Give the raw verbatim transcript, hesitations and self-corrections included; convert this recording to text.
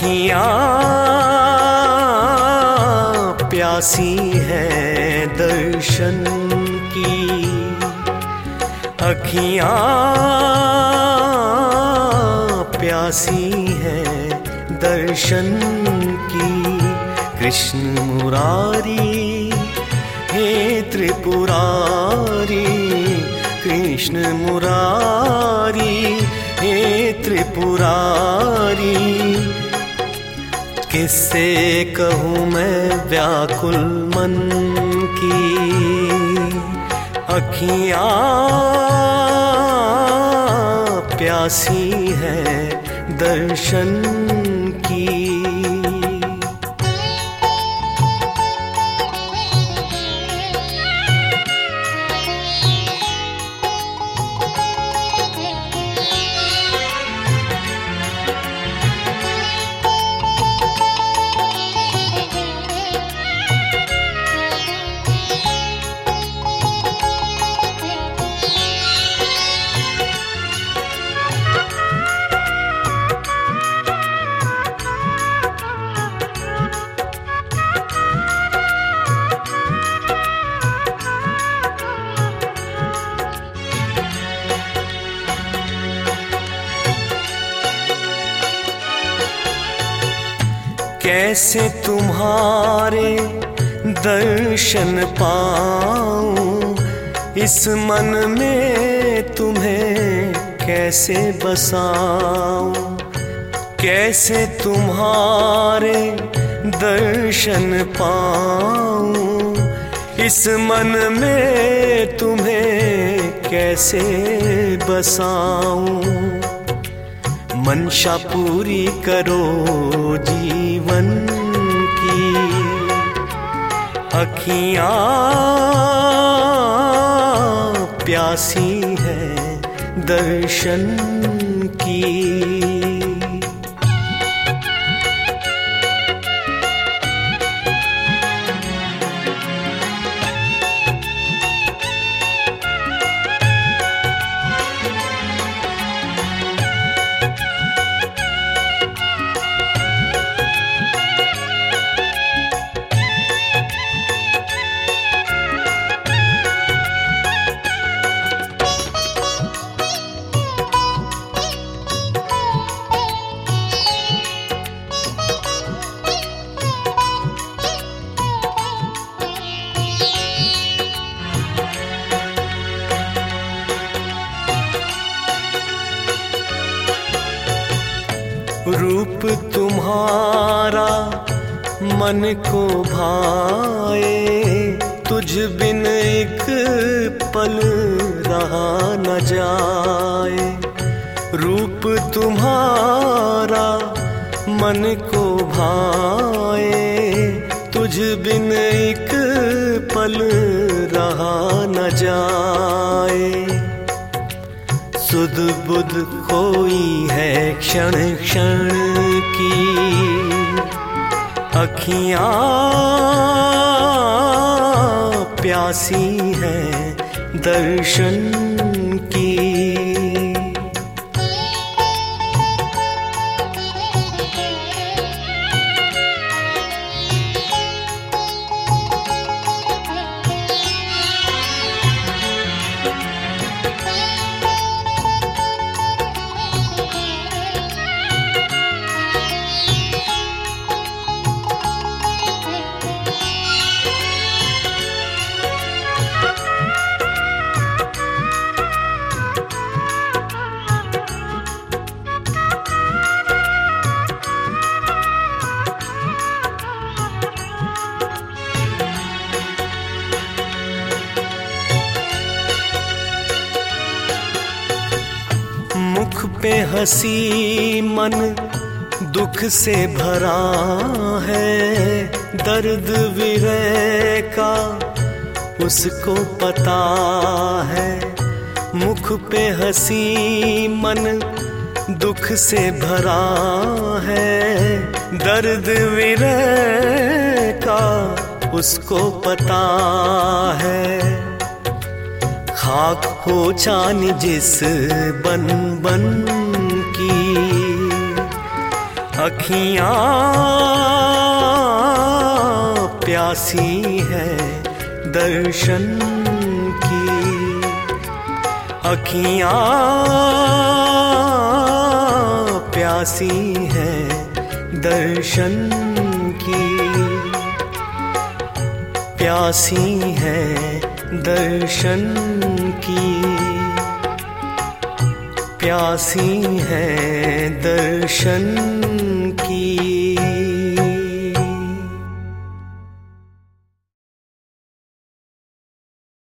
अखियाँ प्यासी हैं दर्शन की, अखियाँ प्यासी हैं दर्शन की। कृष्ण मुरारी हे त्रिपुरारी, कृष्ण मुरारी हे त्रिपुरारी। किससे कहूँ मैं व्याकुल मन की, अखियाँ प्यासी हैं दर्शन की। कैसे तुम्हारे दर्शन पाऊं, इस मन में तुम्हें कैसे बसाऊं। कैसे तुम्हारे दर्शन पाऊं, इस मन में तुम्हें कैसे बसाऊं। मंशा पूरी करो जीवन की, अखियाँ प्यासी हैं दर्शन की। रूप तुम्हारा मन को भाए, तुझ बिन एक पल रहा न जाए। रूप तुम्हारा मन को भाए, तुझ बिन एक पल रहा न जाए। सुध बुध खोई है क्षण क्षण की, अखियाँ प्यासी हैं दर्शन की। मुख पे हंसी मन दुख से भरा है, दर्द विरह का उसको पता है। मुख पे हंसी मन दुख से भरा है, दर्द विरह का उसको पता है। खाक हो चांद जिस बन बन की, अखियाँ प्यासी है दर्शन की, अखियाँ प्यासी है दर्शन की, प्यासी है दर्शन की, प्यासी है दर्शन की।